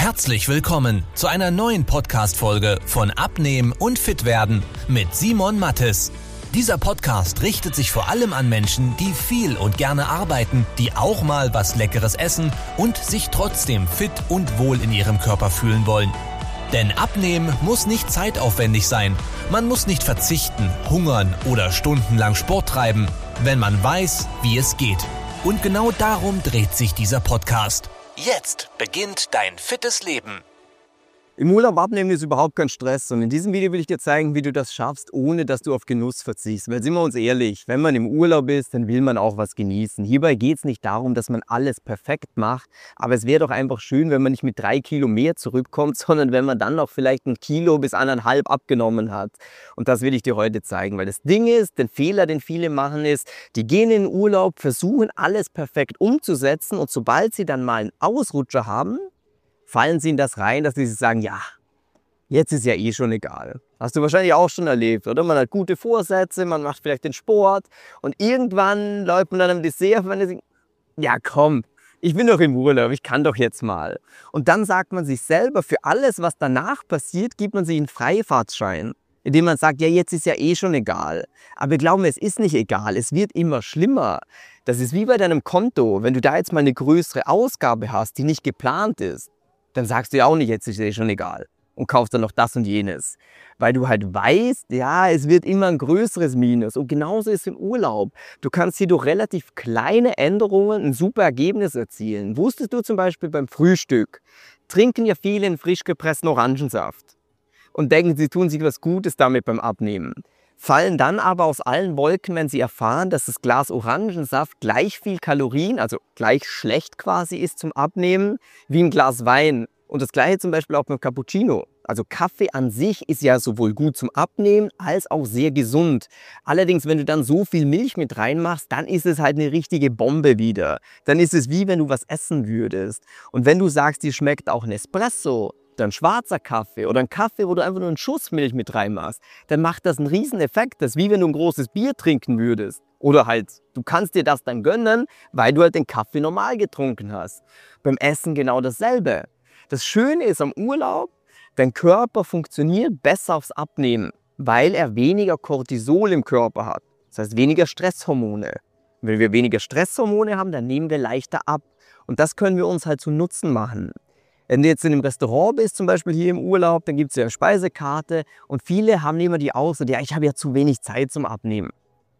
Herzlich willkommen zu einer neuen Podcast-Folge von Abnehmen und Fitwerden mit Simon Mattes. Dieser Podcast richtet sich vor allem an Menschen, die viel und gerne arbeiten, die auch mal was Leckeres essen und sich trotzdem fit und wohl in ihrem Körper fühlen wollen. Denn Abnehmen muss nicht zeitaufwendig sein. Man muss nicht verzichten, hungern oder stundenlang Sport treiben, wenn man weiß, wie es geht. Und genau darum dreht sich dieser Podcast. Jetzt beginnt dein fittes Leben. Im Urlaub abnehmen ist überhaupt kein Stress und in diesem Video will ich dir zeigen, wie du das schaffst, ohne dass du auf Genuss verzichtst. Weil sind wir uns ehrlich, wenn man im Urlaub ist, dann will man auch was genießen. Hierbei geht es nicht darum, dass man alles perfekt macht, aber es wäre doch einfach schön, wenn man nicht mit 3 Kilo mehr zurückkommt, sondern wenn man dann noch vielleicht 1 Kilo bis 1,5 abgenommen hat. Und das will ich dir heute zeigen, weil das Ding ist, den Fehler, den viele machen ist, die gehen in den Urlaub, versuchen alles perfekt umzusetzen und sobald sie dann mal einen Ausrutscher haben, fallen sie in das rein, dass sie sich sagen, ja, jetzt ist ja eh schon egal. Hast du wahrscheinlich auch schon erlebt, oder? Man hat gute Vorsätze, man macht vielleicht den Sport und irgendwann läuft man dann am Dessert und denkt, ja komm, ich bin doch im Urlaub, ich kann doch jetzt mal. Und dann sagt man sich selber, für alles, was danach passiert, gibt man sich einen Freifahrtschein, indem man sagt, ja, jetzt ist ja eh schon egal. Aber glauben wir, es ist nicht egal, es wird immer schlimmer. Das ist wie bei deinem Konto, wenn du da jetzt mal eine größere Ausgabe hast, die nicht geplant ist, dann sagst du ja auch nicht, jetzt ist eh schon egal und kaufst dann noch das und jenes. Weil du halt weißt, ja, es wird immer ein größeres Minus. Und genauso ist es im Urlaub. Du kannst hier durch relativ kleine Änderungen ein super Ergebnis erzielen. Wusstest du zum Beispiel beim Frühstück, trinken ja viele einen frisch gepressten Orangensaft und denken, sie tun sich was Gutes damit beim Abnehmen. Fallen dann aber aus allen Wolken, wenn sie erfahren, dass das Glas Orangensaft gleich viel Kalorien, also gleich schlecht quasi ist zum Abnehmen, wie ein Glas Wein. Und das gleiche zum Beispiel auch beim Cappuccino. Also Kaffee an sich ist ja sowohl gut zum Abnehmen als auch sehr gesund. Allerdings, wenn du dann so viel Milch mit reinmachst, dann ist es halt eine richtige Bombe wieder. Dann ist es wie wenn du was essen würdest. Und wenn du sagst, dir schmeckt auch ein Espresso, ein schwarzer Kaffee oder ein Kaffee, wo du einfach nur einen Schuss Milch mit reinmachst, dann macht das einen riesen Effekt. Das ist wie wenn du ein großes Bier trinken würdest. Oder halt, du kannst dir das dann gönnen, weil du halt den Kaffee normal getrunken hast. Beim Essen genau dasselbe. Das Schöne ist am Urlaub, dein Körper funktioniert besser aufs Abnehmen, weil er weniger Cortisol im Körper hat. Das heißt weniger Stresshormone. Wenn wir weniger Stresshormone haben, dann nehmen wir leichter ab. Und das können wir uns halt zu Nutzen machen. Wenn du jetzt in einem Restaurant bist, zum Beispiel hier im Urlaub, dann gibt es ja eine Speisekarte und viele haben immer die Aussage, ja, ich habe ja zu wenig Zeit zum Abnehmen.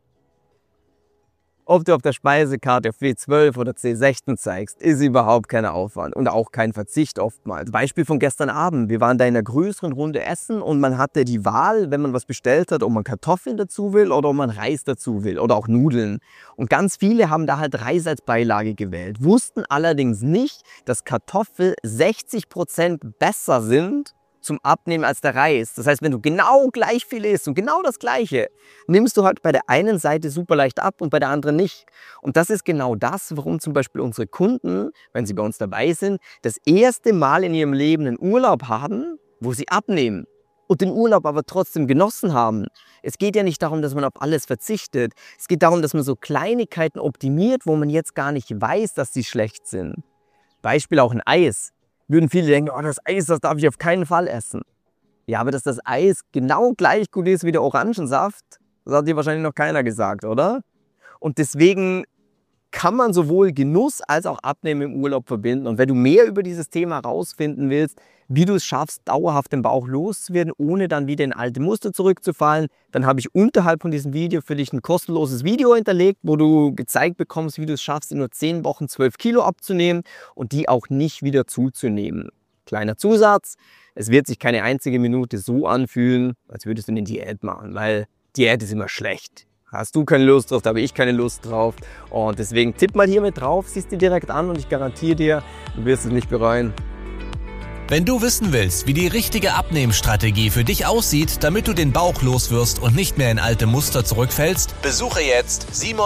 Ob du auf der Speisekarte auf W12 oder C16 zeigst, ist überhaupt kein Aufwand und auch kein Verzicht oftmals. Beispiel von gestern Abend, wir waren da in einer größeren Runde essen und man hatte die Wahl, wenn man was bestellt hat, ob man Kartoffeln dazu will oder ob man Reis dazu will oder auch Nudeln. Und ganz viele haben da halt Reis als Beilage gewählt, wussten allerdings nicht, dass Kartoffeln 60% besser sind zum Abnehmen als der Reis. Das heißt, wenn du genau gleich viel isst und genau das Gleiche, nimmst du halt bei der einen Seite super leicht ab und bei der anderen nicht. Und das ist genau das, warum zum Beispiel unsere Kunden, wenn sie bei uns dabei sind, das erste Mal in ihrem Leben einen Urlaub haben, wo sie abnehmen und den Urlaub aber trotzdem genossen haben. Es geht ja nicht darum, dass man auf alles verzichtet. Es geht darum, dass man so Kleinigkeiten optimiert, wo man jetzt gar nicht weiß, dass sie schlecht sind. Beispiel auch ein Eis. Würden viele denken, oh, das Eis, das darf ich auf keinen Fall essen. Ja, aber dass das Eis genau gleich gut ist wie der Orangensaft, das hat dir wahrscheinlich noch keiner gesagt, oder? Und deswegen kann man sowohl Genuss als auch Abnehmen im Urlaub verbinden. Und wenn du mehr über dieses Thema herausfinden willst, wie du es schaffst, dauerhaft den Bauch loszuwerden, ohne dann wieder in alte Muster zurückzufallen, dann habe ich unterhalb von diesem Video für dich ein kostenloses Video hinterlegt, wo du gezeigt bekommst, wie du es schaffst, in nur 10 Wochen 12 Kilo abzunehmen und die auch nicht wieder zuzunehmen. Kleiner Zusatz, es wird sich keine einzige Minute so anfühlen, als würdest du eine Diät machen, weil Diät ist immer schlecht. Hast du keine Lust drauf, da habe ich keine Lust drauf. Und deswegen tipp mal hier mit drauf, siehst dir direkt an und ich garantiere dir, du wirst es nicht bereuen. Wenn du wissen willst, wie die richtige Abnehmstrategie für dich aussieht, damit du den Bauch loswirst und nicht mehr in alte Muster zurückfällst, besuche jetzt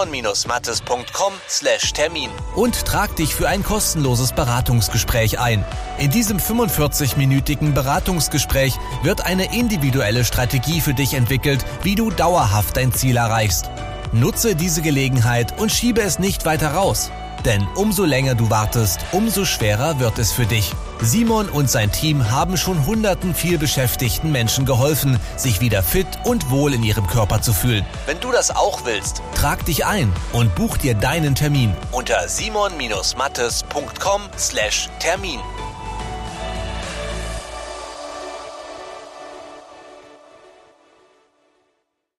simon-mattes.com/Termin und trag dich für ein kostenloses Beratungsgespräch ein. In diesem 45-minütigen Beratungsgespräch wird eine individuelle Strategie für dich entwickelt, wie du dauerhaft dein Ziel erreichst. Nutze diese Gelegenheit und schiebe es nicht weiter raus. Denn umso länger du wartest, umso schwerer wird es für dich. Simon und sein Team haben schon hunderten vielbeschäftigten Menschen geholfen, sich wieder fit und wohl in ihrem Körper zu fühlen. Wenn du das auch willst, trag dich ein und buch dir deinen Termin unter simon-mattes.com/Termin.